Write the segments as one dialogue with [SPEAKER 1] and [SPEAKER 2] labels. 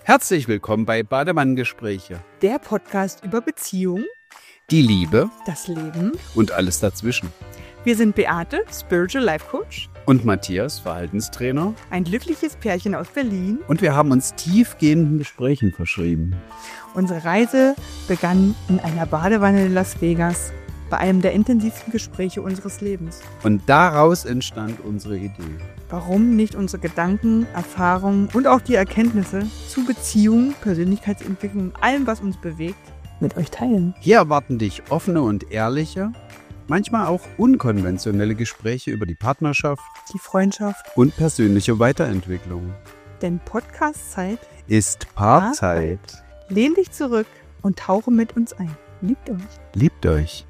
[SPEAKER 1] Herzlich willkommen bei Bademann-Gespräche.
[SPEAKER 2] Der Podcast über Beziehung,
[SPEAKER 1] Die Liebe
[SPEAKER 2] das Leben.
[SPEAKER 1] und alles dazwischen.
[SPEAKER 2] Wir sind Beate, Spiritual Life Coach,
[SPEAKER 1] Und Matthias, Verhaltenstrainer.
[SPEAKER 2] ein glückliches Pärchen aus Berlin.
[SPEAKER 1] Und wir haben uns tiefgehenden Gesprächen verschrieben.
[SPEAKER 2] Unsere Reise begann in einer Badewanne in Las Vegas, bei einem der intensivsten Gespräche unseres Lebens.
[SPEAKER 1] Und daraus entstand unsere Idee.
[SPEAKER 2] Warum nicht unsere Gedanken, Erfahrungen und auch die Erkenntnisse zu Beziehung, Persönlichkeitsentwicklung und allem, was uns bewegt, mit euch teilen?
[SPEAKER 1] Hier erwarten dich offene und ehrliche, manchmal auch unkonventionelle Gespräche über die Partnerschaft
[SPEAKER 2] Die Freundschaft,
[SPEAKER 1] und persönliche Weiterentwicklung.
[SPEAKER 2] denn Podcast-Zeit.
[SPEAKER 1] Ist Paarzeit.
[SPEAKER 2] Lehn dich zurück und tauche mit uns ein. Liebt euch.
[SPEAKER 1] Liebt euch.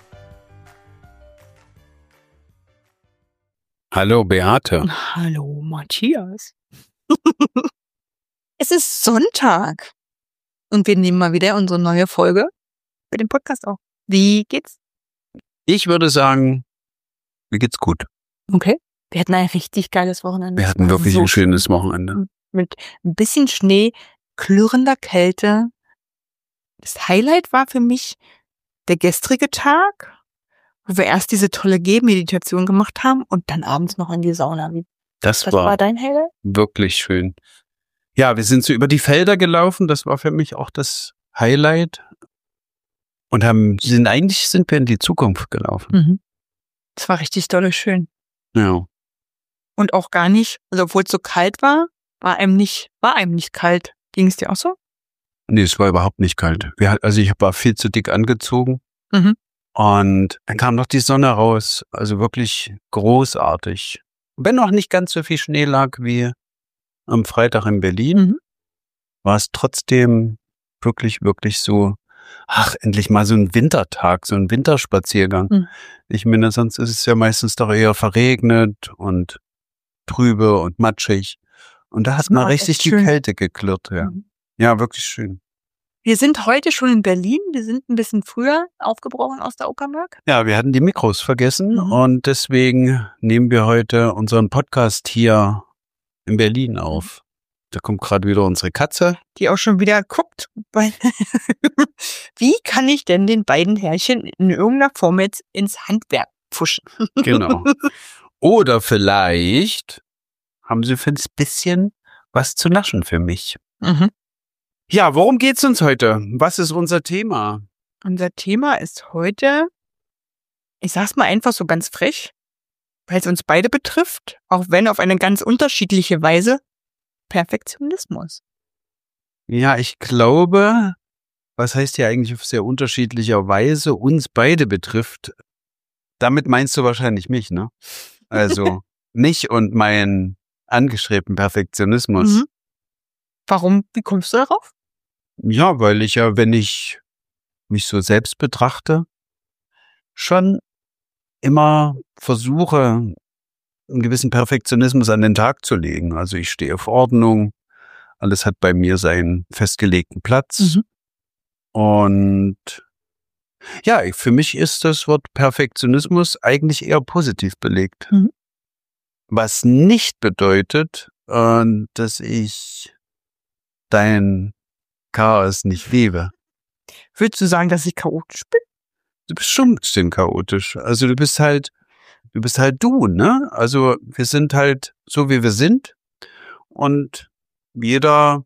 [SPEAKER 1] Hallo Beate.
[SPEAKER 2] Hallo Matthias. Es ist Sonntag und wir nehmen mal wieder unsere neue Folge für den Podcast auf. Wie geht's?
[SPEAKER 1] Ich würde sagen, mir geht's gut.
[SPEAKER 2] Okay. Wir hatten ein richtig geiles Wochenende.
[SPEAKER 1] Wir hatten wirklich ein schönes Wochenende.
[SPEAKER 2] Mit ein bisschen Schnee, klirrender Kälte. Das Highlight war für mich der gestrige Tag, wo wir erst diese tolle Gehmeditation gemacht haben und dann abends noch in die Sauna.
[SPEAKER 1] Das
[SPEAKER 2] Was
[SPEAKER 1] war
[SPEAKER 2] war dein Highlight?
[SPEAKER 1] wirklich schön. Ja, wir sind so über die Felder gelaufen. Das war für mich auch das Highlight. Und eigentlich sind wir in die Zukunft gelaufen.
[SPEAKER 2] Das war richtig dolle schön.
[SPEAKER 1] Ja.
[SPEAKER 2] Und auch gar nicht, also obwohl es so kalt war, war einem nicht kalt. Ging es dir auch so?
[SPEAKER 1] Nee, es war überhaupt nicht kalt. Ich war viel zu dick angezogen.
[SPEAKER 2] Mhm.
[SPEAKER 1] Und dann kam noch die Sonne raus. Also wirklich großartig. Wenn noch nicht ganz so viel Schnee lag wie am Freitag in Berlin, war es trotzdem wirklich, wirklich so, endlich mal so ein Wintertag, so ein Winterspaziergang.
[SPEAKER 2] Mhm.
[SPEAKER 1] Ich meine, sonst ist es ja meistens doch eher verregnet und trübe und matschig. Und da hat mal
[SPEAKER 2] war
[SPEAKER 1] richtig
[SPEAKER 2] echt
[SPEAKER 1] die
[SPEAKER 2] schön.
[SPEAKER 1] Kälte geklirrt. Ja.
[SPEAKER 2] Mhm.
[SPEAKER 1] Ja, wirklich schön.
[SPEAKER 2] Wir sind heute schon in Berlin. Wir sind ein bisschen früher aufgebrochen aus der Uckermark.
[SPEAKER 1] Ja, wir hatten die Mikros vergessen
[SPEAKER 2] Mhm.
[SPEAKER 1] und deswegen nehmen wir heute unseren Podcast hier in Berlin auf. Da kommt gerade wieder unsere Katze.
[SPEAKER 2] Die auch schon wieder guckt. Wie kann ich denn den beiden Herrchen in irgendeiner Form jetzt ins Handwerk pfuschen?
[SPEAKER 1] Genau. Oder vielleicht haben sie für ein bisschen was zu naschen für mich.
[SPEAKER 2] Mhm.
[SPEAKER 1] Ja, worum geht's uns heute? Was ist unser Thema?
[SPEAKER 2] Unser Thema ist heute, ich sag's mal einfach so ganz frech, weil es uns beide betrifft, auch wenn auf eine ganz unterschiedliche Weise, Perfektionismus.
[SPEAKER 1] Ja, ich glaube, was heißt hier eigentlich auf sehr unterschiedlicher Weise uns beide betrifft? Damit meinst du wahrscheinlich mich, ne? Also mich und meinen angestrebten Perfektionismus.
[SPEAKER 2] Mhm. Warum? Wie kommst du darauf?
[SPEAKER 1] Ja, weil ich ja, wenn ich mich so selbst betrachte, schon immer versuche, einen gewissen Perfektionismus an den Tag zu legen. Also ich stehe auf Ordnung, alles hat bei mir seinen festgelegten Platz. Und ja, für mich ist das Wort Perfektionismus eigentlich eher positiv belegt.
[SPEAKER 2] Mhm.
[SPEAKER 1] Was nicht bedeutet, dass ich dein Chaos nicht liebe.
[SPEAKER 2] Würdest du sagen, dass ich chaotisch bin?
[SPEAKER 1] Du bist schon ein bisschen chaotisch. Also du bist halt du, ne? Also wir sind halt so, wie wir sind. Und jeder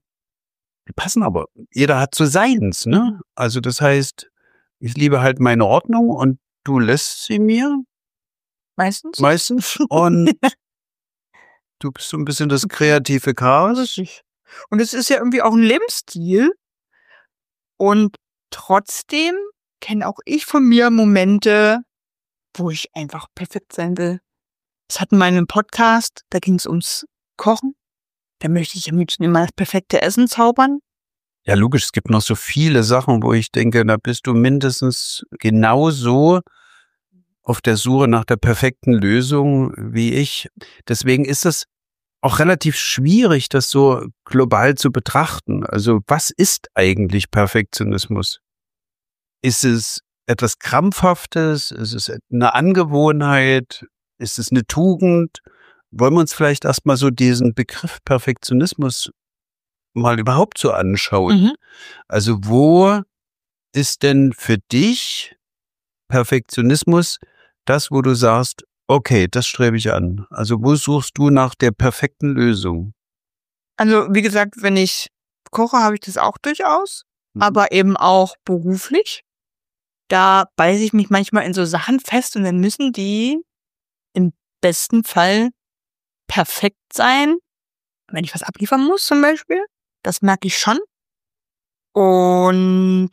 [SPEAKER 1] hat so seins, ne? Also das heißt, ich liebe halt meine Ordnung und du lässt sie mir
[SPEAKER 2] Meistens?
[SPEAKER 1] meistens. Und du bist so ein bisschen das kreative Chaos.
[SPEAKER 2] Richtig. Und es ist ja irgendwie auch ein Lebensstil. Und trotzdem kenne auch ich von mir Momente, wo ich einfach perfekt sein will. Das hatten wir in einem Podcast, da ging es ums Kochen. Da möchte ich am liebsten immer das perfekte Essen zaubern.
[SPEAKER 1] Ja, logisch, es gibt noch so viele Sachen, wo ich denke, da bist du mindestens genauso auf der Suche nach der perfekten Lösung wie ich. Deswegen ist es auch relativ schwierig, das so global zu betrachten. Also was ist eigentlich Perfektionismus? Ist es etwas Krampfhaftes? Ist es eine Angewohnheit? Ist es eine Tugend? Wollen wir uns vielleicht erstmal so diesen Begriff Perfektionismus mal überhaupt so anschaut.
[SPEAKER 2] Mhm.
[SPEAKER 1] Also wo ist denn für dich Perfektionismus das, wo du sagst, okay, das strebe ich an? Also wo suchst du nach der perfekten Lösung?
[SPEAKER 2] Also, wie gesagt, wenn ich koche, habe ich das auch durchaus,
[SPEAKER 1] Mhm.
[SPEAKER 2] aber eben auch beruflich. Da beiße ich mich manchmal in so Sachen fest und dann müssen die im besten Fall perfekt sein, wenn ich was abliefern muss zum Beispiel. Das merke ich schon. Und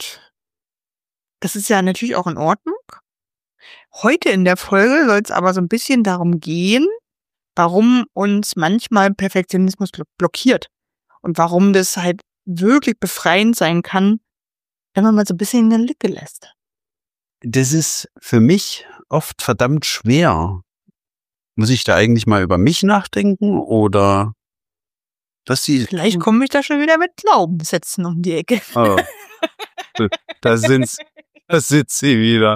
[SPEAKER 2] das ist ja natürlich auch in Ordnung. Heute in der Folge soll es aber so ein bisschen darum gehen, warum uns manchmal Perfektionismus blockiert und warum das halt wirklich befreiend sein kann, wenn man mal so ein bisschen in der Lücke lässt.
[SPEAKER 1] Das ist für mich oft verdammt schwer. Muss ich da eigentlich mal über mich nachdenken oder dass sie
[SPEAKER 2] Vielleicht komme ich da schon wieder mit Glaubenssätzen um die Ecke.
[SPEAKER 1] Oh, da sitzt sie wieder.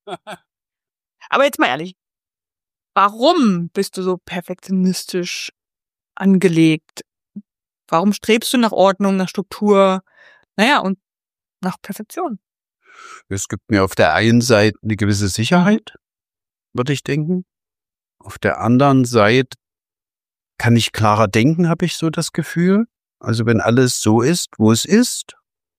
[SPEAKER 2] Aber jetzt mal ehrlich, warum bist du so perfektionistisch angelegt? Warum strebst du nach Ordnung, nach Struktur, und nach Perfektion?
[SPEAKER 1] Es gibt mir auf der einen Seite eine gewisse Sicherheit, würde ich denken. Auf der anderen Seite kann ich klarer denken, habe ich so das Gefühl. Also wenn alles so ist, wo es ist,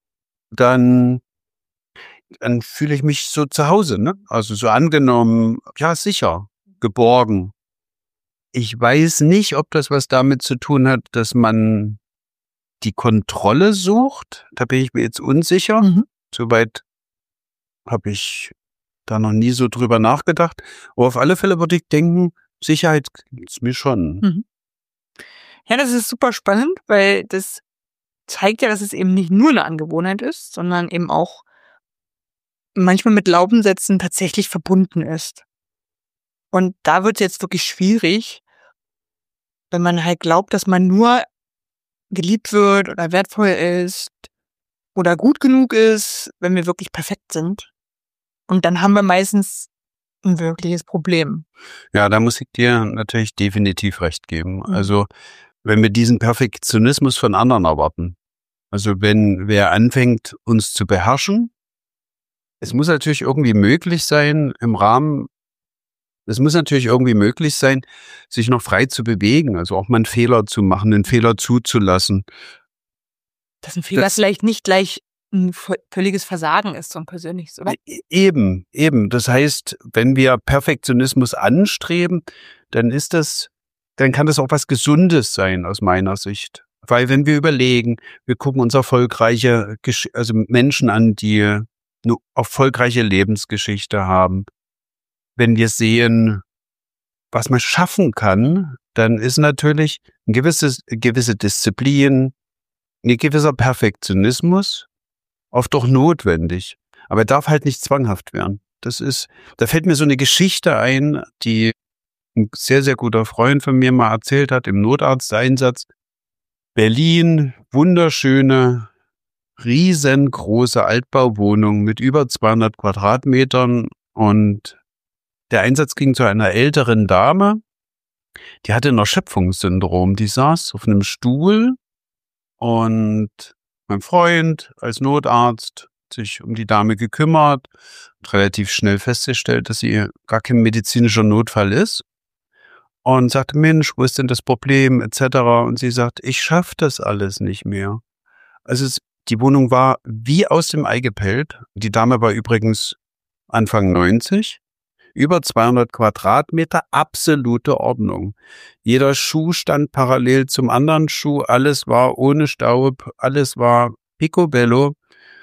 [SPEAKER 1] dann fühle ich mich so zu Hause, ne? Also so angenommen, ja sicher, geborgen. Ich weiß nicht, ob das was damit zu tun hat, dass man die Kontrolle sucht. Da bin ich mir jetzt unsicher.
[SPEAKER 2] Mhm.
[SPEAKER 1] Soweit habe ich da noch nie so drüber nachgedacht. Aber auf alle Fälle würde ich denken, Sicherheit ist mir schon.
[SPEAKER 2] Mhm. Ja, das ist super spannend, weil das zeigt ja, dass es eben nicht nur eine Angewohnheit ist, sondern eben auch manchmal mit Glaubenssätzen tatsächlich verbunden ist. Und da wird es jetzt wirklich schwierig, wenn man halt glaubt, dass man nur geliebt wird oder wertvoll ist oder gut genug ist, wenn wir wirklich perfekt sind. Und dann haben wir meistens ein wirkliches Problem.
[SPEAKER 1] Ja, da muss ich dir natürlich definitiv recht geben.
[SPEAKER 2] Mhm.
[SPEAKER 1] Also wenn wir diesen Perfektionismus von anderen erwarten, also wenn wer anfängt, uns zu beherrschen, es muss natürlich irgendwie möglich sein, sich noch frei zu bewegen, also auch mal einen Fehler zu machen, einen Fehler zuzulassen.
[SPEAKER 2] Dass ein Fehler vielleicht nicht gleich ein völliges Versagen ist, so ein persönliches, oder?
[SPEAKER 1] Eben. Das heißt, wenn wir Perfektionismus anstreben, dann kann das auch was Gesundes sein, aus meiner Sicht. Weil wenn wir überlegen, wir gucken uns erfolgreiche, also Menschen an, die eine erfolgreiche Lebensgeschichte haben. Wenn wir sehen, was man schaffen kann, dann ist natürlich eine gewisse Disziplin, ein gewisser Perfektionismus oft auch notwendig. Aber er darf halt nicht zwanghaft werden. Da fällt mir so eine Geschichte ein, die ein sehr, sehr guter Freund von mir mal erzählt hat im Notarzteinsatz. Berlin, wunderschöne, riesengroße Altbauwohnung mit über 200 Quadratmetern und der Einsatz ging zu einer älteren Dame, die hatte ein Erschöpfungssyndrom. Die saß auf einem Stuhl und mein Freund als Notarzt sich um die Dame gekümmert und relativ schnell festgestellt, dass sie gar kein medizinischer Notfall ist und sagte, Mensch, wo ist denn das Problem etc. Und sie sagt, ich schaffe das alles nicht mehr. Also die Wohnung war wie aus dem Ei gepellt. Die Dame war übrigens Anfang 90. Über 200 Quadratmeter, absolute Ordnung. Jeder Schuh stand parallel zum anderen Schuh, alles war ohne Staub, alles war picobello.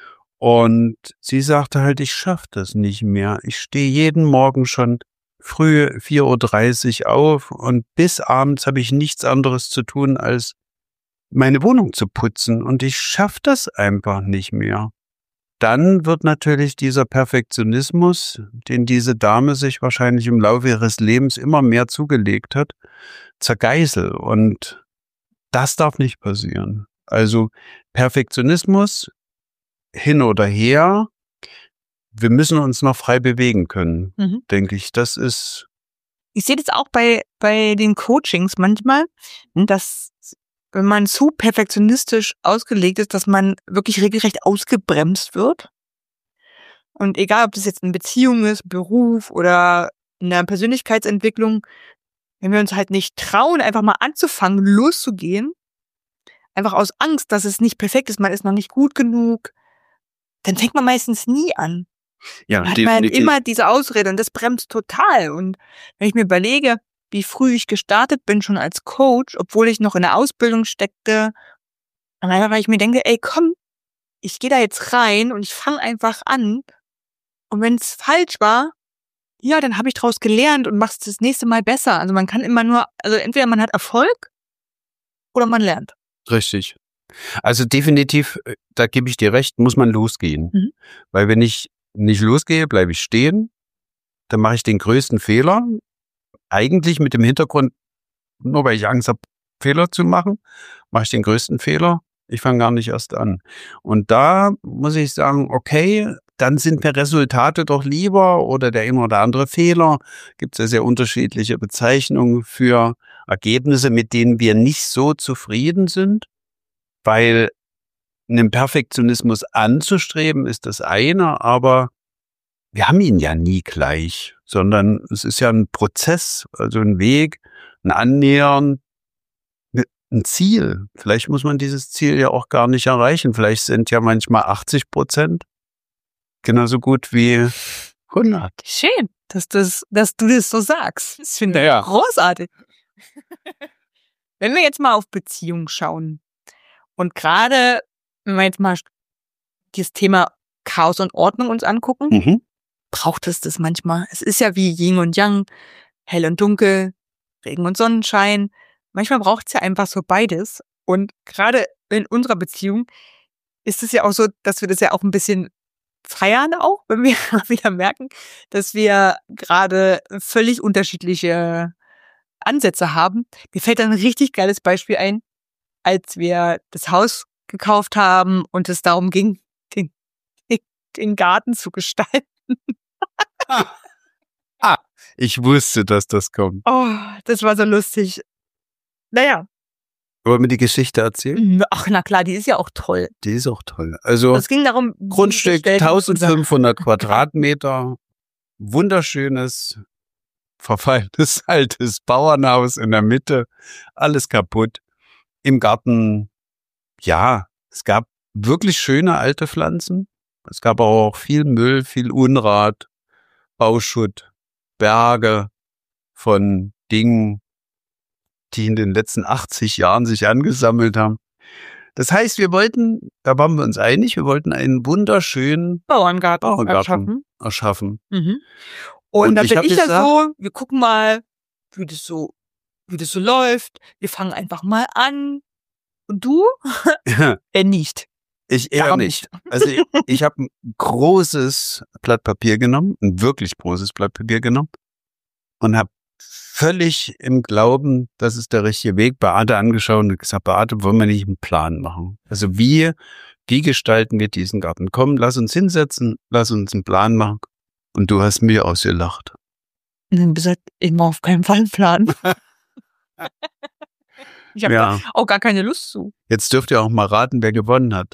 [SPEAKER 1] Und sie sagte halt, ich schaffe das nicht mehr. Ich stehe jeden Morgen schon früh 4:30 Uhr auf und bis abends habe ich nichts anderes zu tun, als meine Wohnung zu putzen. Und ich schaffe das einfach nicht mehr. Dann wird natürlich dieser Perfektionismus, den diese Dame sich wahrscheinlich im Laufe ihres Lebens immer mehr zugelegt hat, zur Geißel. Und das darf nicht passieren. Also Perfektionismus hin oder her, wir müssen uns noch frei bewegen können, denke ich.
[SPEAKER 2] Ich sehe das auch bei den Coachings manchmal, dass wenn man zu perfektionistisch ausgelegt ist, dass man wirklich regelrecht ausgebremst wird. Und egal, ob das jetzt eine Beziehung ist, Beruf oder in der Persönlichkeitsentwicklung, wenn wir uns halt nicht trauen, einfach mal anzufangen, loszugehen, einfach aus Angst, dass es nicht perfekt ist, man ist noch nicht gut genug, dann fängt man meistens nie an.
[SPEAKER 1] Ja,
[SPEAKER 2] Dann hat man immer diese Ausrede und das bremst total. Und wenn ich mir überlege, wie früh ich gestartet bin, schon als Coach, obwohl ich noch in der Ausbildung steckte, und einfach, weil ich mir denke, ey, komm, ich gehe da jetzt rein und ich fange einfach an. Und wenn es falsch war, ja, dann habe ich daraus gelernt und mach's das nächste Mal besser. Also man kann immer nur, also entweder man hat Erfolg oder man lernt.
[SPEAKER 1] Richtig. Also definitiv, da gebe ich dir recht, muss man losgehen.
[SPEAKER 2] Mhm.
[SPEAKER 1] Weil wenn ich nicht losgehe, bleibe ich stehen, dann mache ich den größten Fehler. Eigentlich mit dem Hintergrund, nur weil ich Angst habe, Fehler zu machen, mache ich den größten Fehler. Ich fange gar nicht erst an. Und da muss ich sagen, okay, dann sind mir Resultate doch lieber oder der ein oder andere Fehler. Gibt es ja sehr unterschiedliche Bezeichnungen für Ergebnisse, mit denen wir nicht so zufrieden sind, weil einen Perfektionismus anzustreben ist das eine, aber wir haben ihn ja nie gleich, sondern es ist ja ein Prozess, also ein Weg, ein Annähern, ein Ziel. Vielleicht muss man dieses Ziel ja auch gar nicht erreichen. Vielleicht sind ja manchmal 80% genauso gut wie 100.
[SPEAKER 2] Schön, dass du das so sagst. Das finde ich
[SPEAKER 1] Ja.
[SPEAKER 2] großartig. Wenn wir jetzt mal auf Beziehungen schauen und gerade, wenn wir jetzt mal das Thema Chaos und Ordnung uns angucken, braucht es das manchmal. Es ist ja wie Yin und Yang, hell und dunkel, Regen und Sonnenschein. Manchmal braucht es ja einfach so beides. Und gerade in unserer Beziehung ist es ja auch so, dass wir das ja auch ein bisschen feiern auch, wenn wir wieder merken, dass wir gerade völlig unterschiedliche Ansätze haben. Mir fällt ein richtig geiles Beispiel ein, als wir das Haus gekauft haben und es darum ging, den Garten zu gestalten.
[SPEAKER 1] Ich wusste, dass das kommt.
[SPEAKER 2] Oh, das war so lustig. Naja.
[SPEAKER 1] Wollen wir die Geschichte erzählen?
[SPEAKER 2] Ach, na klar, die ist ja auch toll.
[SPEAKER 1] Die ist auch toll. Also
[SPEAKER 2] Es ging darum,
[SPEAKER 1] Grundstück 1500 Quadratmeter, wunderschönes, verfallenes, altes Bauernhaus in der Mitte, alles kaputt. Im Garten, ja, es gab wirklich schöne alte Pflanzen. Es gab aber auch viel Müll, viel Unrat, Bauschutt, Berge von Dingen, die in den letzten 80 Jahren sich angesammelt haben. Das heißt, da waren wir uns einig, wir wollten einen wunderschönen
[SPEAKER 2] Bauerngarten
[SPEAKER 1] erschaffen.
[SPEAKER 2] Mhm. Und dann bin ich ja so, wir gucken mal, wie das so läuft. Wir fangen einfach mal an. Und du? Nicht.
[SPEAKER 1] Ich eher nicht. Also ich habe ein großes Blatt Papier genommen, ein wirklich großes Blatt Papier genommen und habe völlig im Glauben, das ist der richtige Weg, Beate angeschaut und gesagt, Beate, wollen wir nicht einen Plan machen? Also wie gestalten wir diesen Garten? Komm, lass uns hinsetzen, lass uns einen Plan machen. Und du hast mir ausgelacht.
[SPEAKER 2] Und dann gesagt, ich mache auf keinen Fall einen Plan. Ich habe da auch gar keine Lust zu.
[SPEAKER 1] Jetzt dürft ihr auch mal raten, wer gewonnen hat.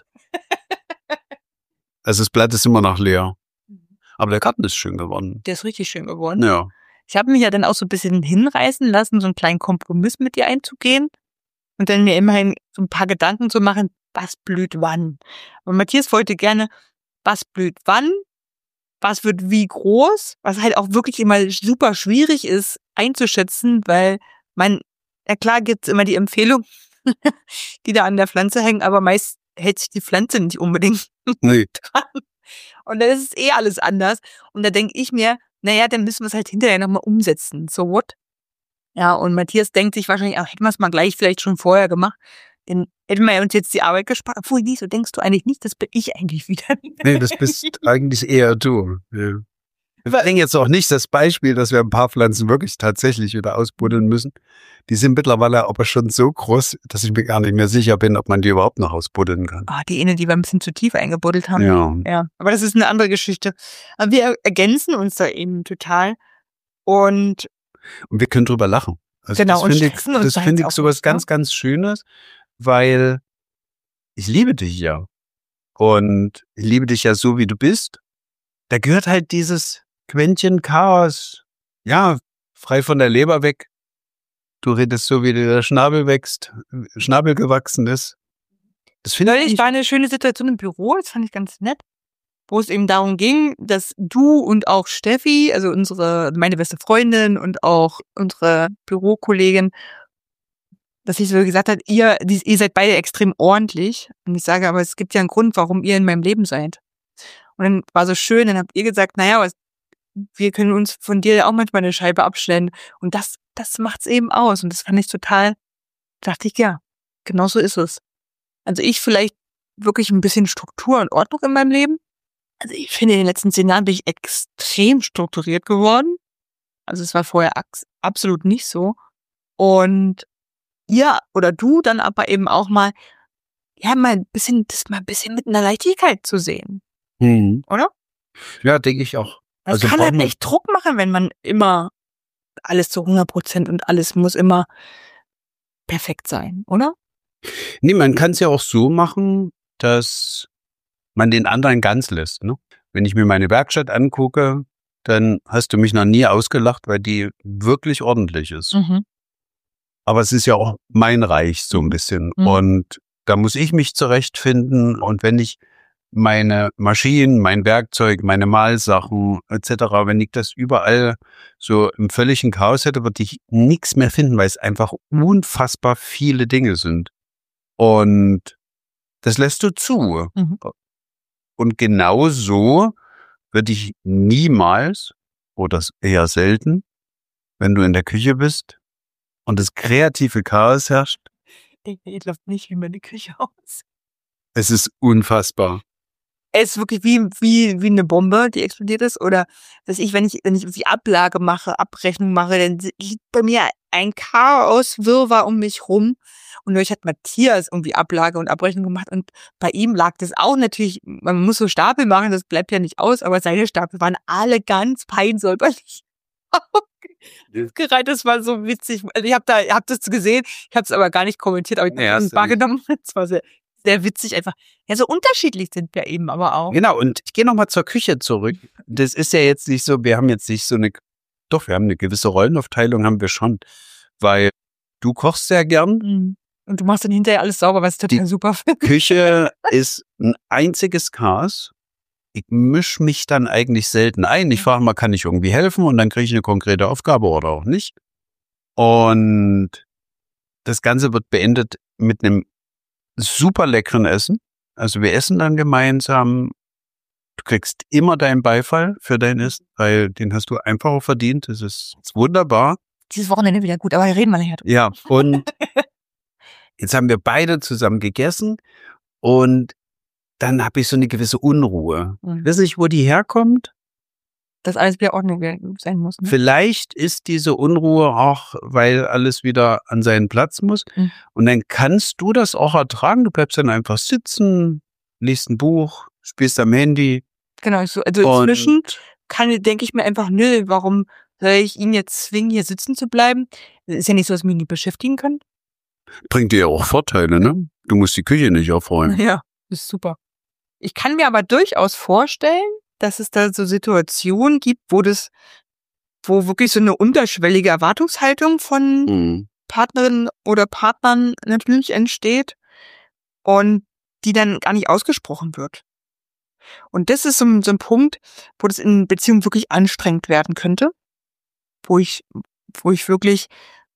[SPEAKER 1] Also das Blatt ist immer noch leer. Aber der Garten ist schön geworden.
[SPEAKER 2] Der ist richtig schön geworden.
[SPEAKER 1] Ja.
[SPEAKER 2] Ich habe mich ja dann auch so ein bisschen hinreißen lassen, so einen kleinen Kompromiss mit dir einzugehen. Und dann mir immerhin so ein paar Gedanken zu machen, was blüht wann. Und Matthias wollte gerne, was blüht wann, was wird wie groß, was halt auch wirklich immer super schwierig ist einzuschätzen, weil ja klar gibt's immer die Empfehlung, die da an der Pflanze hängen, aber meist hält sich die Pflanze nicht unbedingt dran. Und dann ist es alles anders. Und da denke ich mir, naja, dann müssen wir es halt hinterher nochmal umsetzen. So what? Ja, und Matthias denkt sich wahrscheinlich, hätten wir es mal gleich vielleicht schon vorher gemacht, dann hätten wir uns jetzt die Arbeit gespart. Obwohl, nie, so denkst du eigentlich nicht, das bin ich eigentlich wieder.
[SPEAKER 1] Nee, das bist eigentlich eher du. Ja. Wir bringen jetzt auch nicht das Beispiel, dass wir ein paar Pflanzen wirklich tatsächlich wieder ausbuddeln müssen. Die sind mittlerweile aber schon so groß, dass ich mir gar nicht mehr sicher bin, ob man die überhaupt noch ausbuddeln kann.
[SPEAKER 2] Die eine, die wir ein bisschen zu tief eingebuddelt haben. Ja. Aber das ist eine andere Geschichte. Aber wir ergänzen uns da eben total. Und
[SPEAKER 1] wir können drüber lachen. Also
[SPEAKER 2] genau,
[SPEAKER 1] das finde ich sowas ganz, ganz Schönes, weil ich liebe dich ja. Und ich liebe dich ja so, wie du bist. Da gehört halt dieses Quäntchen Chaos, ja, frei von der Leber weg. Du redest so, wie dir der Schnabel gewachsen ist. Das finde
[SPEAKER 2] Neulich
[SPEAKER 1] ich.
[SPEAKER 2] war eine schöne Situation im Büro, das fand ich ganz nett, wo es eben darum ging, dass du und auch Steffi, also meine beste Freundin und auch unsere Bürokollegin, dass ich so gesagt hat, ihr seid beide extrem ordentlich. Und ich sage, aber es gibt ja einen Grund, warum ihr in meinem Leben seid. Und dann war so schön, dann habt ihr gesagt, naja, wir können uns von dir ja auch manchmal eine Scheibe abschneiden. Und das macht's eben aus. Und das fand ich dachte ich, ja, genau so ist es. Also ich vielleicht wirklich ein bisschen Struktur und Ordnung in meinem Leben. Also ich finde, in den letzten 10 Jahren bin ich extrem strukturiert geworden. Also es war vorher absolut nicht so. Und ihr oder du dann aber eben auch mal ein bisschen mit einer Leichtigkeit zu sehen, oder?
[SPEAKER 1] Ja, denke ich auch.
[SPEAKER 2] Das kann halt echt Druck machen, wenn man immer alles zu 100% und alles muss immer perfekt sein, oder?
[SPEAKER 1] Nee, man kann es ja auch so machen, dass man den anderen ganz lässt. Ne? Wenn ich mir meine Werkstatt angucke, dann hast du mich noch nie ausgelacht, weil die wirklich ordentlich ist. Aber es ist ja auch mein Reich so ein bisschen. Und da muss ich mich zurechtfinden. Und wenn ich meine Maschinen, mein Werkzeug, meine Malsachen etc., wenn ich das überall so im völligen Chaos hätte, würde ich nichts mehr finden, weil es einfach unfassbar viele Dinge sind. Und das lässt du zu. Und genau so würde ich niemals, oder eher selten, wenn du in der Küche bist und das kreative Chaos herrscht.
[SPEAKER 2] Ich glaube nicht, wie meine Küche aus.
[SPEAKER 1] Es ist unfassbar.
[SPEAKER 2] Es ist wirklich wie eine Bombe, die explodiert ist. Oder dass wenn ich die Ablage mache, Abrechnung mache, dann liegt bei mir ein Chaos-Wirrwarr um mich rum. Und neulich hat Matthias irgendwie Ablage und Abrechnung gemacht. Und bei ihm lag das auch natürlich, man muss so Stapel machen, das bleibt ja nicht aus, aber seine Stapel waren alle ganz fein säuberlich gereiht. Das war so witzig. Also ich hab das gesehen, ich habe es aber gar nicht kommentiert, aber ich habe es wahrgenommen. Das war sehr, sehr witzig einfach. Ja, so unterschiedlich sind wir eben aber auch.
[SPEAKER 1] Genau, und ich gehe nochmal zur Küche zurück. Das ist ja jetzt nicht so, wir haben jetzt nicht so doch, wir haben eine gewisse Rollenaufteilung, haben wir schon. Weil du kochst sehr gern.
[SPEAKER 2] Und du machst dann hinterher alles sauber, was ich total super finde.
[SPEAKER 1] Küche ist ein einziges Chaos. Ich mische mich dann eigentlich selten ein. Ich frage mal, kann ich irgendwie helfen? Und dann kriege ich eine konkrete Aufgabe oder auch nicht. Und das Ganze wird beendet mit einem super leckeren Essen. Also wir essen dann gemeinsam. Du kriegst immer deinen Beifall für dein Essen, weil den hast du einfach auch verdient. Das ist wunderbar.
[SPEAKER 2] Dieses Wochenende wieder gut, aber reden wir nachher.
[SPEAKER 1] Ja, und jetzt haben wir beide zusammen gegessen und dann habe ich so eine gewisse Unruhe. Ich weiß nicht, wo die herkommt.
[SPEAKER 2] Dass alles wieder Ordnung sein muss. Ne?
[SPEAKER 1] Vielleicht ist diese Unruhe auch, weil alles wieder an seinen Platz muss. Und dann kannst du das auch ertragen. Du bleibst dann einfach sitzen, liest ein Buch, spielst am Handy.
[SPEAKER 2] Genau, also inzwischen denke ich mir einfach, nö, warum soll ich ihn jetzt zwingen, hier sitzen zu bleiben? Ist ja nicht so, dass wir ihn nicht beschäftigen können.
[SPEAKER 1] Bringt dir ja auch Vorteile, ne? Du musst die Küche nicht aufräumen.
[SPEAKER 2] Ja, ist super. Ich kann mir aber durchaus vorstellen, dass es da so Situationen gibt, wo wirklich so eine unterschwellige Erwartungshaltung von Partnerinnen oder Partnern natürlich entsteht und die dann gar nicht ausgesprochen wird. Und das ist so ein Punkt, wo das in Beziehungen wirklich anstrengend werden könnte, wo ich wirklich,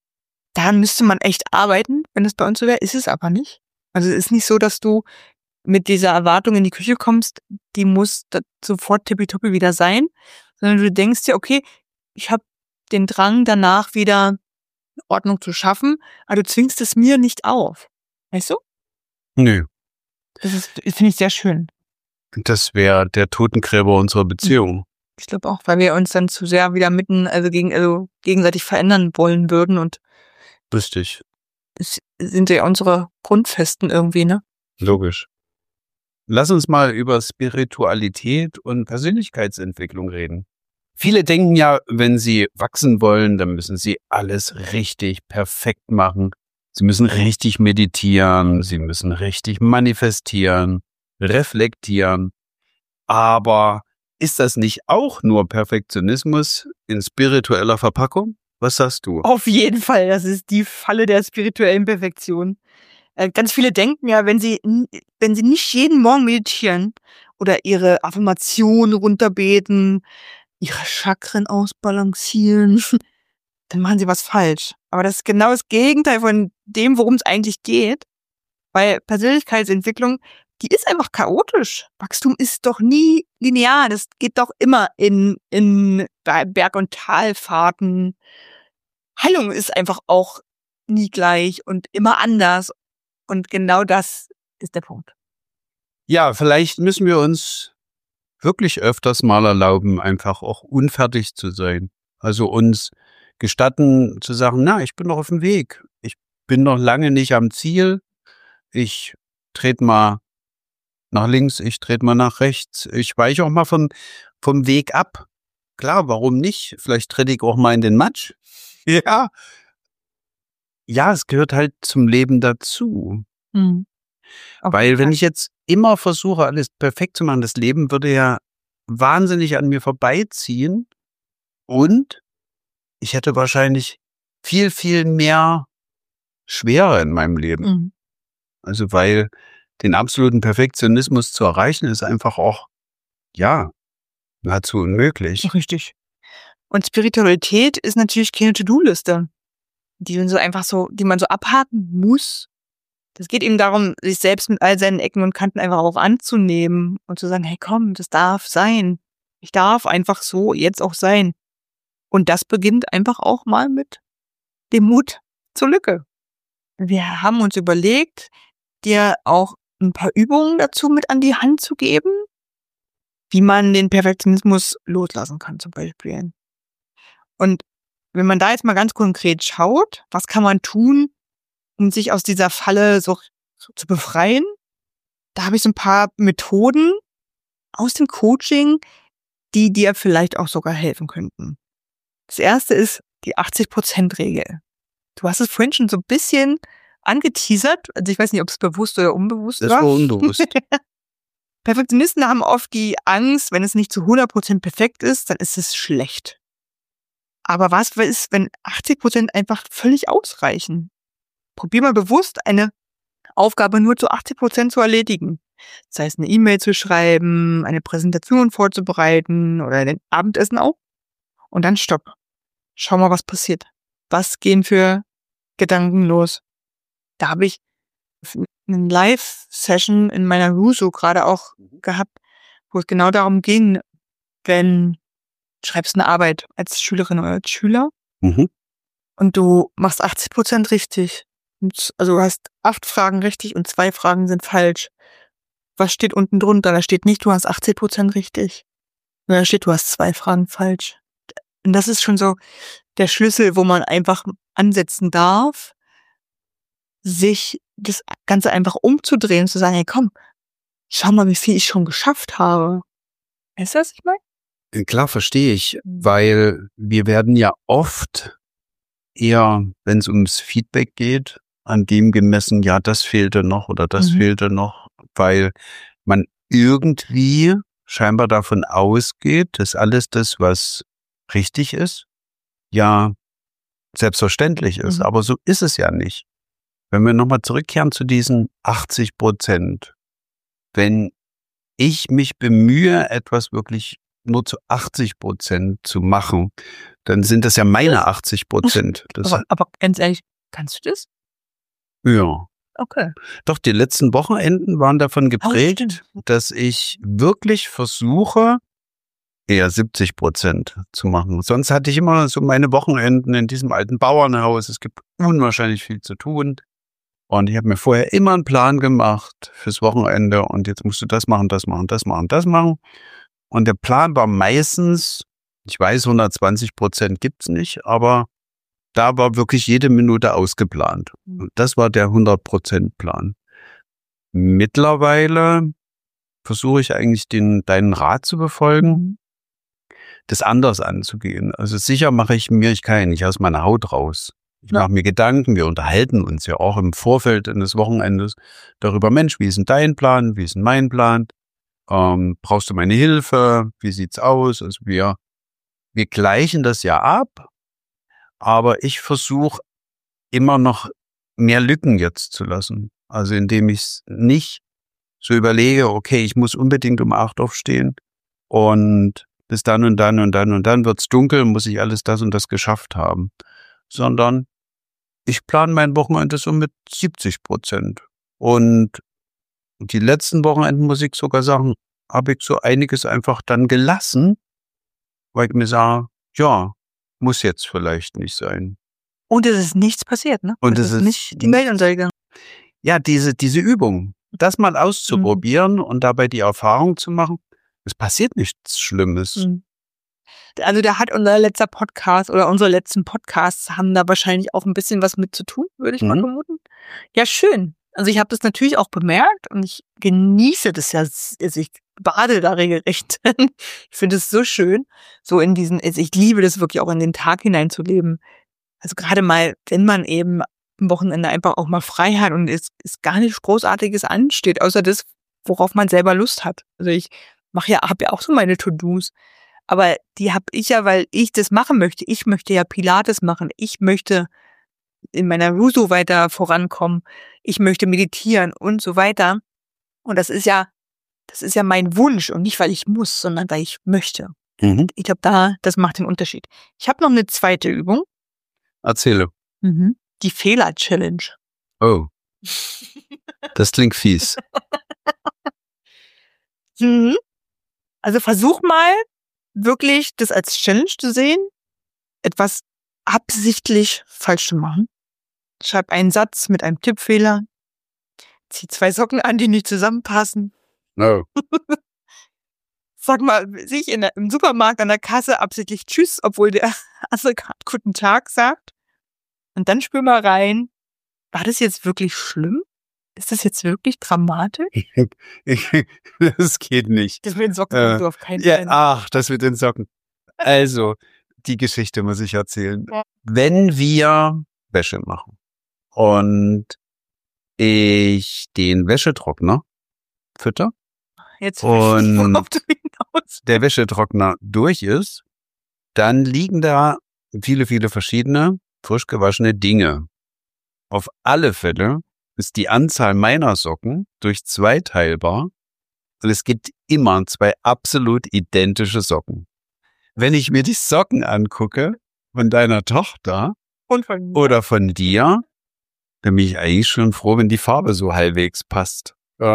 [SPEAKER 2] da müsste man echt arbeiten, wenn das bei uns so wäre, ist es aber nicht. Also es ist nicht so, dass du mit dieser Erwartung in die Küche kommst, die muss sofort tippitoppi wieder sein, sondern du denkst dir, okay, ich habe den Drang danach wieder Ordnung zu schaffen, aber du zwingst es mir nicht auf. Weißt du?
[SPEAKER 1] Nö.
[SPEAKER 2] Das finde ich sehr schön.
[SPEAKER 1] Das wäre der Totengräber unserer Beziehung.
[SPEAKER 2] Ich glaube auch, weil wir uns dann zu sehr wieder gegenseitig verändern wollen würden und
[SPEAKER 1] Richtig.
[SPEAKER 2] es sind ja unsere Grundfesten irgendwie, ne?
[SPEAKER 1] Logisch. Lass uns mal über Spiritualität und Persönlichkeitsentwicklung reden. Viele denken ja, wenn sie wachsen wollen, dann müssen sie alles richtig perfekt machen. Sie müssen richtig meditieren, Sie müssen richtig manifestieren, reflektieren. Aber ist das nicht auch nur Perfektionismus in spiritueller Verpackung? Was sagst du?
[SPEAKER 2] Auf jeden Fall, das ist die Falle der spirituellen Perfektion. Ganz viele denken ja, wenn sie nicht jeden Morgen meditieren oder ihre Affirmationen runterbeten, ihre Chakren ausbalancieren, dann machen sie was falsch. Aber das ist genau das Gegenteil von dem, worum es eigentlich geht. Weil Persönlichkeitsentwicklung, die ist einfach chaotisch. Wachstum ist doch nie linear. Das geht doch immer in Berg- und Talfahrten. Heilung ist einfach auch nie gleich und immer anders. Und genau das ist der Punkt.
[SPEAKER 1] Ja, vielleicht müssen wir uns wirklich öfters mal erlauben, einfach auch unfertig zu sein. Also uns gestatten zu sagen, na, ich bin noch auf dem Weg. Ich bin noch lange nicht am Ziel. Ich trete mal nach links, ich trete mal nach rechts. Ich weiche auch mal vom Weg ab. Klar, warum nicht? Vielleicht trete ich auch mal in den Matsch. Ja. Ja, es gehört halt zum Leben dazu. Weil wenn ich jetzt immer versuche, alles perfekt zu machen, das Leben würde ja wahnsinnig an mir vorbeiziehen und ich hätte wahrscheinlich viel, viel mehr Schwere in meinem Leben. Also weil den absoluten Perfektionismus zu erreichen, ist einfach auch, ja, nahezu unmöglich.
[SPEAKER 2] Richtig. Und Spiritualität ist natürlich keine To-Do-Liste, die man so abhaken muss. Das geht eben darum, sich selbst mit all seinen Ecken und Kanten einfach auch anzunehmen und zu sagen, hey komm, das darf sein. Ich darf einfach so jetzt auch sein. Und das beginnt einfach auch mal mit dem Mut zur Lücke. Wir haben uns überlegt, dir auch ein paar Übungen dazu mit an die Hand zu geben, wie man den Perfektionismus loslassen kann zum Beispiel. Und wenn man da jetzt mal ganz konkret schaut, was kann man tun, um sich aus dieser Falle so zu befreien, da habe ich so ein paar Methoden aus dem Coaching, die dir vielleicht auch sogar helfen könnten. Das erste ist die 80%-Regel. Du hast es vorhin schon so ein bisschen angeteasert. Also ich weiß nicht, ob es bewusst oder unbewusst war.
[SPEAKER 1] Das war unbewusst.
[SPEAKER 2] Perfektionisten haben oft die Angst, wenn es nicht zu 100% perfekt ist, dann ist es schlecht. Aber was ist, wenn 80% einfach völlig ausreichen? Probier mal bewusst, eine Aufgabe nur zu 80% zu erledigen. Das heißt, eine E-Mail zu schreiben, eine Präsentation vorzubereiten oder ein Abendessen auch. Und dann stopp. Schau mal, was passiert. Was gehen für Gedanken los? Da habe ich eine Live-Session in meiner Ruso gerade auch gehabt, wo es genau darum ging, wenn du schreibst eine Arbeit als Schülerin oder als Schüler und du machst 80% richtig. Also du hast 8 Fragen richtig und 2 Fragen sind falsch. Was steht unten drunter? Da steht nicht, du hast 80% richtig. Da steht, du hast 2 Fragen falsch. Und das ist schon so der Schlüssel, wo man einfach ansetzen darf, sich das Ganze einfach umzudrehen und zu sagen, hey komm, schau mal, wie viel ich schon geschafft habe. Weißt du, was ich meine?
[SPEAKER 1] Klar, verstehe ich, weil wir werden ja oft eher, wenn es ums Feedback geht, an dem gemessen, ja, das fehlte noch oder das fehlte noch, weil man irgendwie scheinbar davon ausgeht, dass alles das, was richtig ist, ja selbstverständlich ist. Aber so ist es ja nicht. Wenn wir nochmal zurückkehren zu diesen 80%, wenn ich mich bemühe, etwas wirklich nur zu 80% zu machen, dann sind das ja meine 80%.
[SPEAKER 2] Aber ganz ehrlich, kannst du das?
[SPEAKER 1] Ja.
[SPEAKER 2] Okay.
[SPEAKER 1] Doch, die letzten Wochenenden waren davon geprägt, dass ich wirklich versuche, eher 70% zu machen. Sonst hatte ich immer so meine Wochenenden in diesem alten Bauernhaus. Es gibt unwahrscheinlich viel zu tun. Und ich habe mir vorher immer einen Plan gemacht fürs Wochenende und jetzt musst du das machen, das machen, das machen, das machen. Und der Plan war meistens, ich weiß, 120% gibt's nicht, aber da war wirklich jede Minute ausgeplant. Und das war der 100%-Plan. Mittlerweile versuche ich eigentlich deinen Rat zu befolgen, das anders anzugehen. Also sicher mache ich kann ja nicht aus meiner Haut raus. Ich mache mir Gedanken, wir unterhalten uns ja auch im Vorfeld eines Wochenendes darüber, Mensch, wie ist denn dein Plan, wie ist denn mein Plan? Brauchst du meine Hilfe? Wie sieht's aus? Also wir gleichen das ja ab, aber ich versuche immer noch mehr Lücken jetzt zu lassen. Also indem ich es nicht so überlege, okay, ich muss unbedingt um 8 aufstehen und bis dann und dann und dann und dann wird's dunkel, muss ich alles das und das geschafft haben. Sondern ich plane mein Wochenende so mit 70%. Und die letzten Wochenenden, muss ich sogar sagen, habe ich so einiges einfach dann gelassen, weil ich mir sage, ja, muss jetzt vielleicht nicht sein.
[SPEAKER 2] Und es ist nichts passiert, ne?
[SPEAKER 1] Und
[SPEAKER 2] es ist nicht die Welt untergegangen.
[SPEAKER 1] Ja, diese Übung, das mal auszuprobieren und dabei die Erfahrung zu machen, es passiert nichts Schlimmes.
[SPEAKER 2] Also da hat unser letzter Podcast oder unsere letzten Podcasts haben da wahrscheinlich auch ein bisschen was mit zu tun, würde ich mal vermuten. Ja, schön. Also ich habe das natürlich auch bemerkt und ich genieße das ja. Also ich bade da regelrecht. Ich finde es so schön, so in diesen, also ich liebe das wirklich auch in den Tag hineinzuleben. Also gerade mal, wenn man eben am Wochenende einfach auch mal frei hat und es gar nichts Großartiges ansteht, außer das, worauf man selber Lust hat. Also ich habe ja auch so meine To-Dos. Aber die habe ich ja, weil ich das machen möchte. Ich möchte ja Pilates machen. Ich möchte in meiner Rusu weiter vorankommen. Ich möchte meditieren und so weiter. Und das ist ja mein Wunsch und nicht, weil ich muss, sondern weil ich möchte. Ich glaube, das macht den Unterschied. Ich habe noch eine zweite Übung.
[SPEAKER 1] Erzähle.
[SPEAKER 2] Die Fehler-Challenge.
[SPEAKER 1] Oh. Das klingt fies.
[SPEAKER 2] Also versuch mal, wirklich das als Challenge zu sehen, etwas absichtlich falsch zu machen. Schreib einen Satz mit einem Tippfehler. Zieh 2 Socken an, die nicht zusammenpassen.
[SPEAKER 1] No.
[SPEAKER 2] Sag mal, im Supermarkt an der Kasse absichtlich Tschüss, obwohl der andere gerade guten Tag sagt. Und dann spür mal rein, war das jetzt wirklich schlimm? Ist das jetzt wirklich dramatisch?
[SPEAKER 1] Das geht nicht.
[SPEAKER 2] Das mit den Socken kannst du auf keinen Fall.
[SPEAKER 1] Ach, das mit den Socken. Also, die Geschichte muss ich erzählen. Ja. Wenn wir Wäsche machen und ich den Wäschetrockner fütter
[SPEAKER 2] jetzt
[SPEAKER 1] und der Wäschetrockner durch ist, dann liegen da viele, viele verschiedene frisch gewaschene Dinge. Auf alle Fälle ist die Anzahl meiner Socken durch 2 teilbar und es gibt immer 2 absolut identische Socken. Wenn ich mir die Socken angucke von deiner Tochter
[SPEAKER 2] und von mir
[SPEAKER 1] oder von dir, dann bin ich eigentlich schon froh, wenn die Farbe so halbwegs passt.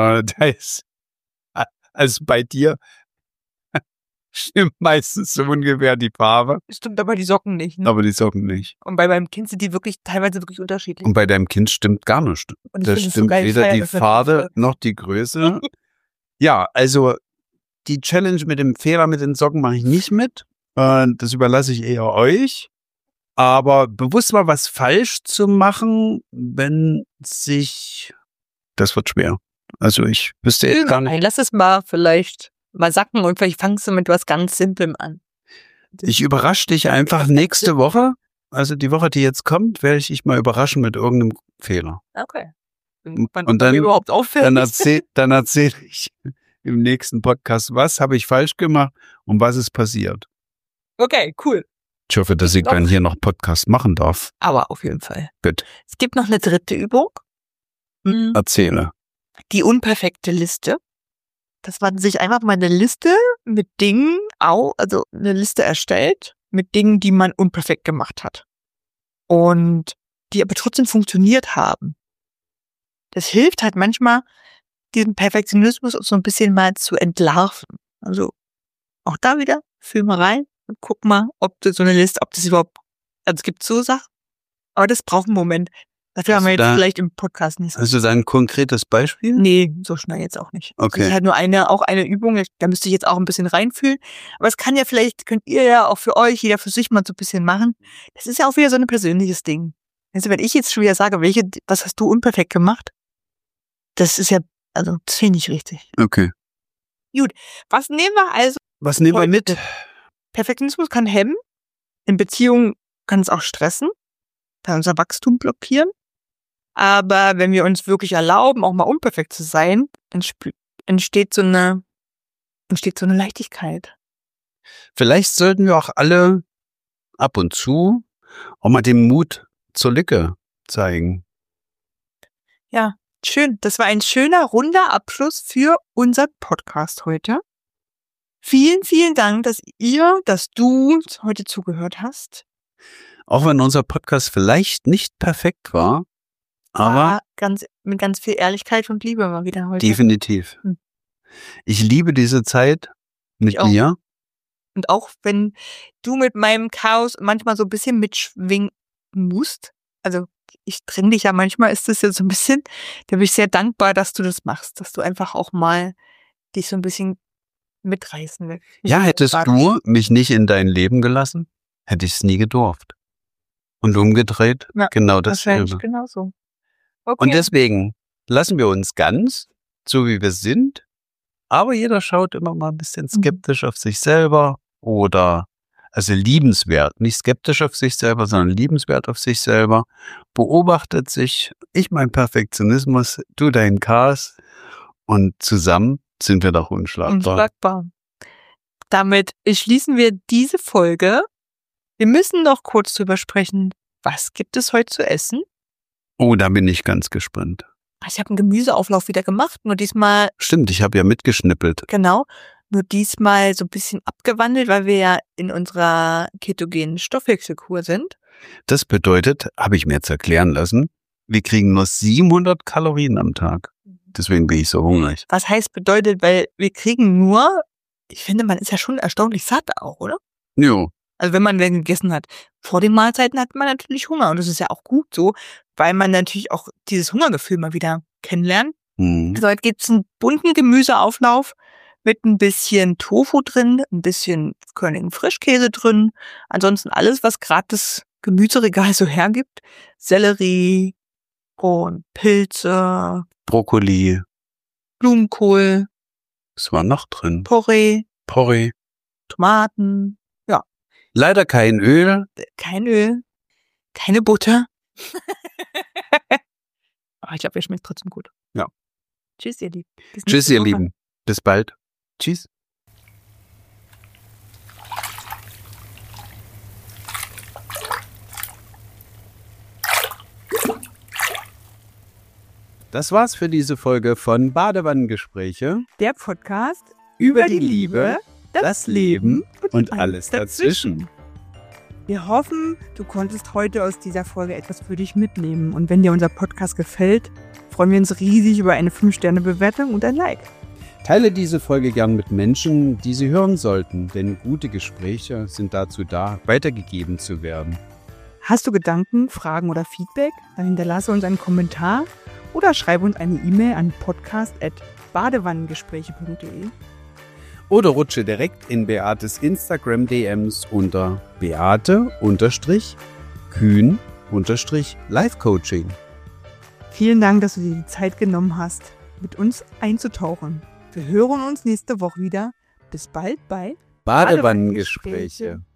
[SPEAKER 1] Also bei dir stimmt meistens so ungefähr die Farbe.
[SPEAKER 2] Stimmt aber die Socken nicht. Ne?
[SPEAKER 1] Aber die Socken nicht.
[SPEAKER 2] Und bei meinem Kind sind die teilweise wirklich unterschiedlich.
[SPEAKER 1] Und bei deinem Kind stimmt gar nichts. Das stimmt so geil, weder die Farbe noch die Größe. Ja, also die Challenge mit dem Fehler mit den Socken mache ich nicht mit. Das überlasse ich eher euch. Aber bewusst mal was falsch zu machen, das wird schwer. Also ich wüsste jetzt gar nicht.
[SPEAKER 2] Lass es mal vielleicht mal sacken und vielleicht fangst du mit was ganz Simplem an.
[SPEAKER 1] Ich überrasche dich einfach nächste Woche. Also die Woche, die jetzt kommt, werde ich dich mal überraschen mit irgendeinem Fehler.
[SPEAKER 2] Okay.
[SPEAKER 1] Und dann überhaupt auffällt. Dann erzähle ich im nächsten Podcast, was habe ich falsch gemacht und was ist passiert.
[SPEAKER 2] Okay, cool.
[SPEAKER 1] Ich hoffe, dass ich dann hier noch Podcast machen darf.
[SPEAKER 2] Aber auf jeden Fall.
[SPEAKER 1] Gut.
[SPEAKER 2] Es gibt noch eine dritte Übung.
[SPEAKER 1] Erzähle.
[SPEAKER 2] Die unperfekte Liste. Dass man sich einfach mal eine Liste mit Dingen, also eine Liste erstellt mit Dingen, die man unperfekt gemacht hat. Und die aber trotzdem funktioniert haben. Das hilft halt manchmal, diesen Perfektionismus so ein bisschen mal zu entlarven. Also auch da wieder, fühl mal rein und guck mal, ob das überhaupt, also es gibt so Sachen, aber das braucht einen Moment. Dafür haben wir jetzt vielleicht im Podcast nicht so.
[SPEAKER 1] Hast du da ein konkretes Beispiel?
[SPEAKER 2] Nee, so schnell jetzt auch nicht.
[SPEAKER 1] Okay.
[SPEAKER 2] Das ist halt nur eine Übung, da müsste ich jetzt auch ein bisschen reinfühlen. Aber es könnt ihr ja auch für euch, jeder für sich mal so ein bisschen machen. Das ist ja auch wieder so ein persönliches Ding. Also wenn ich jetzt schon wieder sage, was hast du unperfekt gemacht? Das ist ja, also das finde ich nicht richtig.
[SPEAKER 1] Okay.
[SPEAKER 2] Gut, was nehmen wir also?
[SPEAKER 1] Was nehmen wir mit?
[SPEAKER 2] Perfektionismus kann hemmen. In Beziehungen kann es auch stressen. dann unser Wachstum blockieren. Aber wenn wir uns wirklich erlauben, auch mal unperfekt zu sein, entsteht so eine Leichtigkeit.
[SPEAKER 1] Vielleicht sollten wir auch alle ab und zu auch mal den Mut zur Lücke zeigen.
[SPEAKER 2] Ja, schön. Das war ein schöner, runder Abschluss für unseren Podcast heute. Vielen, vielen Dank, dass du heute zugehört hast.
[SPEAKER 1] Auch wenn unser Podcast vielleicht nicht perfekt war, aber
[SPEAKER 2] mit ganz viel Ehrlichkeit und Liebe mal wieder heute.
[SPEAKER 1] Definitiv. Ich liebe diese Zeit mit dir.
[SPEAKER 2] Und auch wenn du mit meinem Chaos manchmal so ein bisschen mitschwingen musst, also ich trenne dich ja manchmal, ist das ja so ein bisschen, da bin ich sehr dankbar, dass du das machst, dass du einfach auch mal dich so ein bisschen mitreißen willst.
[SPEAKER 1] Ja, hättest du mich nicht in dein Leben gelassen, hätte ich es nie gedurft. Und umgedreht, genau dasselbe.
[SPEAKER 2] Genauso.
[SPEAKER 1] Okay. Und deswegen lassen wir uns ganz, so wie wir sind, aber jeder schaut immer mal ein bisschen skeptisch auf sich selber oder, also liebenswert, nicht skeptisch auf sich selber, sondern liebenswert auf sich selber, beobachtet sich, ich mein Perfektionismus, du dein Chaos und zusammen sind wir doch unschlagbar.
[SPEAKER 2] Unschlagbar. Damit schließen wir diese Folge. Wir müssen noch kurz drüber sprechen, was gibt es heute zu essen?
[SPEAKER 1] Oh, da bin ich ganz gespannt.
[SPEAKER 2] Ich habe einen Gemüseauflauf wieder gemacht, nur diesmal...
[SPEAKER 1] Stimmt, ich habe ja mitgeschnippelt.
[SPEAKER 2] Genau, nur diesmal so ein bisschen abgewandelt, weil wir ja in unserer ketogenen Stoffwechselkur sind.
[SPEAKER 1] Das bedeutet, habe ich mir jetzt erklären lassen, wir kriegen nur 700 Kalorien am Tag. Deswegen bin ich so hungrig.
[SPEAKER 2] Was heißt bedeutet, weil wir kriegen nur, ich finde, man ist ja schon erstaunlich satt auch, oder?
[SPEAKER 1] Jo.
[SPEAKER 2] Also wenn man dann gegessen hat. Vor den Mahlzeiten hat man natürlich Hunger und das ist ja auch gut so, weil man natürlich auch dieses Hungergefühl mal wieder kennenlernt. Also heute gibt's einen bunten Gemüseauflauf mit ein bisschen Tofu drin, ein bisschen körnigen Frischkäse drin. Ansonsten alles, was gerade das Gemüseregal so hergibt. Sellerie und Pilze.
[SPEAKER 1] Brokkoli.
[SPEAKER 2] Blumenkohl.
[SPEAKER 1] Was war noch drin?
[SPEAKER 2] Porree.
[SPEAKER 1] Tomaten.
[SPEAKER 2] Ja.
[SPEAKER 1] Leider kein Öl.
[SPEAKER 2] Kein Öl. Keine Butter. Aber ich glaube, er schmeckt trotzdem gut.
[SPEAKER 1] Ja.
[SPEAKER 2] Tschüss, ihr Lieben.
[SPEAKER 1] Tschüss, ihr Lieben. Bis bald. Tschüss. Das war's für diese Folge von Badewannengespräche.
[SPEAKER 2] Der Podcast
[SPEAKER 1] über die Liebe, das Leben und alles dazwischen.
[SPEAKER 2] Wir hoffen, du konntest heute aus dieser Folge etwas für dich mitnehmen. Und wenn dir unser Podcast gefällt, freuen wir uns riesig über eine 5-Sterne-Bewertung und ein Like.
[SPEAKER 1] Teile diese Folge gern mit Menschen, die sie hören sollten, denn gute Gespräche sind dazu da, weitergegeben zu werden.
[SPEAKER 2] Hast du Gedanken, Fragen oder Feedback? Dann hinterlasse uns einen Kommentar oder schreibe uns eine E-Mail an podcast@badewannengespräche.de.
[SPEAKER 1] Oder rutsche direkt in Beates Instagram-DMs unter Beate_Kühn_Life-Coaching.
[SPEAKER 2] Vielen Dank, dass du dir die Zeit genommen hast, mit uns einzutauchen. Wir hören uns nächste Woche wieder. Bis bald bei
[SPEAKER 1] Badewannengespräche.